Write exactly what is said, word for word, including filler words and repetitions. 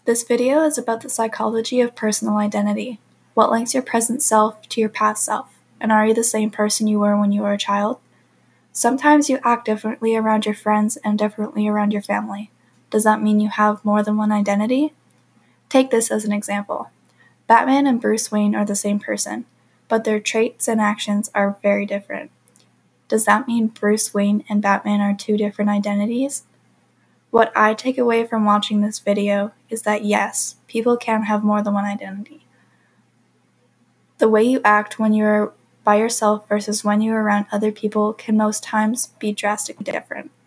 This video is about the psychology of personal identity. What links your present self to your past self? And are you the same person you were when you were a child? Sometimes you act differently around your friends and differently around your family. Does that mean you have more than one identity? Take this as an example. Batman and Bruce Wayne are the same person, but their traits and actions are very different. Does that mean Bruce Wayne and Batman are two different identities? What I take away from watching this video is that yes, people can have more than one identity. The way you act when you're by yourself versus when you're around other people can most times be drastically different.